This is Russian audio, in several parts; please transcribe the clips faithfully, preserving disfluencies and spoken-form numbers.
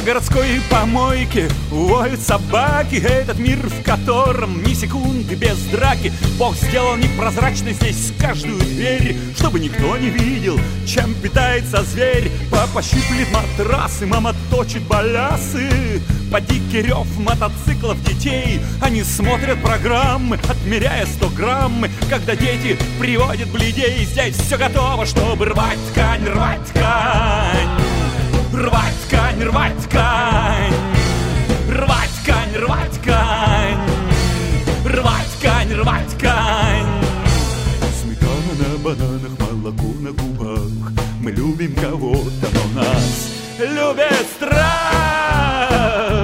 городской помойке воют собаки. Этот мир, в котором ни секунды без драки. Бог сделал непрозрачной здесь каждую дверь, чтобы никто не видел, чем питается зверь. Папа щиплет матрасы, мама точит балясы. Под дикий рев мотоциклов детей они смотрят программы, отмеряя сто грамм. Когда дети приводят бледей, здесь все готово, чтобы рвать ткань, рвать ткань. Рвать ткань, рвать ткань. Рвать ткань, рвать ткань. Рвать ткань, рвать ткань. Сметана на бананах, молоко на губах. Мы любим кого-то, но нас любит страх.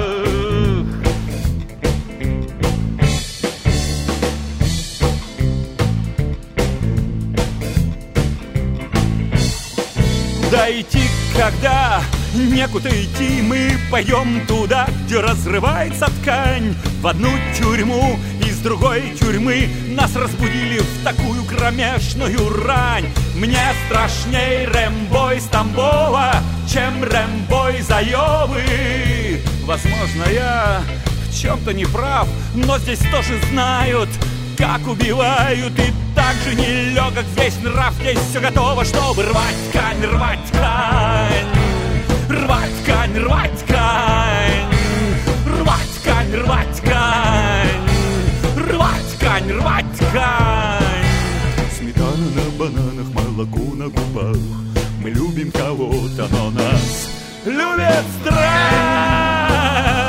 Куда идти, когда некуда идти? Мы пойдем туда, где разрывается ткань. В одну тюрьму из другой тюрьмы нас разбудили в такую кромешную рань. Мне страшней Рэмбо из Тамбова, чем Рэмбо из Айовы. Возможно, я в чем-то не прав, но здесь тоже знают, как убивают. И так же нелегок весь нрав. Здесь все готово, чтобы рвать ткань, рвать ткань. Рвать ткань, рвать ткань. Рвать ткань, рвать ткань. Рвать ткань, рвать ткань. Сметана на бананах, молоко на губах. Мы любим кого-то, но нас любит страх.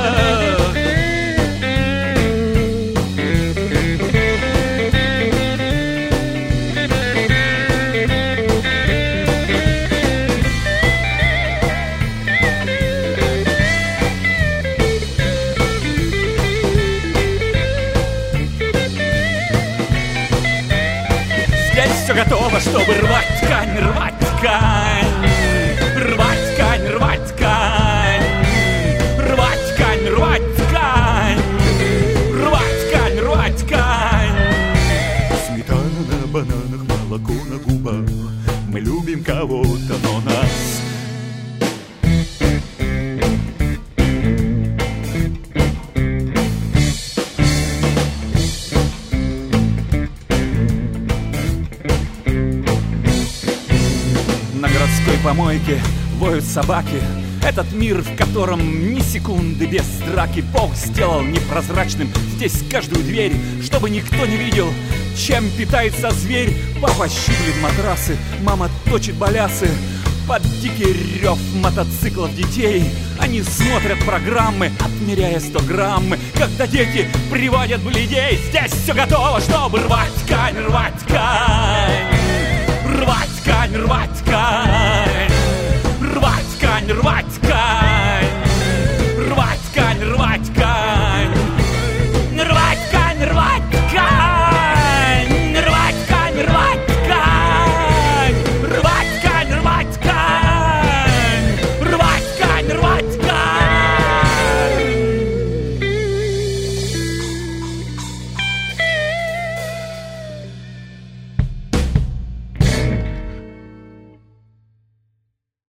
Все готово, чтобы рвать ткань, рвать ткань. Рвать ткань, рвать ткань. Рвать ткань, рвать ткань. Рвать ткань, рвать ткань. Сметана на бананах, молоко на губах. Мы любим кого-то, но нас помойке воют собаки. Этот мир, в котором ни секунды без драки. Бог сделал непрозрачным здесь каждую дверь, чтобы никто не видел, чем питается зверь. Папа щиплет матрасы, мама точит балясы. Под дикий рев мотоциклов детей они смотрят программы, отмеряя сто грамм. Когда дети приводят бледей, здесь все готово, чтобы рвать ткань, рвать ткань. Рвать ткань, рвать ткань. Рвать ткань, рвать ткань.